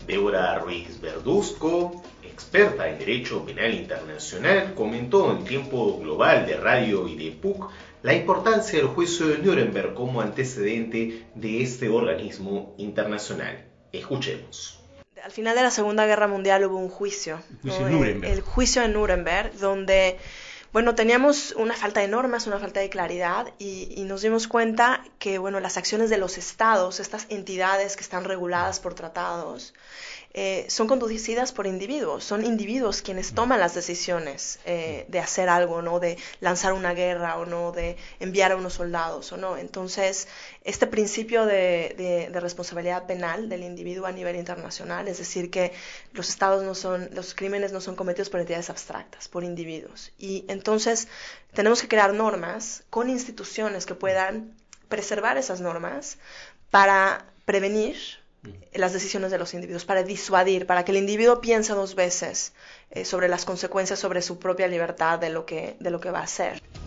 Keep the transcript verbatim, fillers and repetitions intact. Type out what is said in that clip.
Débora Ruiz Verduzco, experta en Derecho Penal Internacional, comentó en Tiempo Global de Radio y de P U C la importancia del juicio de Nuremberg como antecedente de este organismo internacional. Escuchemos. Al final de la Segunda Guerra Mundial hubo un juicio, el juicio, ¿no? en Nuremberg. El, el juicio en Nuremberg, donde, bueno, teníamos una falta de normas, una falta de claridad y, y nos dimos cuenta que, bueno, las acciones de los estados, estas entidades que están reguladas por tratados, eh, son conducidas por individuos, son individuos quienes toman las decisiones eh, de hacer algo, ¿no? De lanzar una guerra o no, de enviar a unos soldados o no. Entonces, este principio de, de, de responsabilidad penal del individuo a nivel internacional, es decir, que los estados no son, los crímenes no son cometidos por entidades abstractas, por individuos. Y entonces tenemos que crear normas con instituciones que puedan preservar esas normas para prevenir las decisiones de los individuos, para disuadir, para que el individuo piense dos veces eh, sobre las consecuencias sobre su propia libertad de lo que, de lo que va a hacer.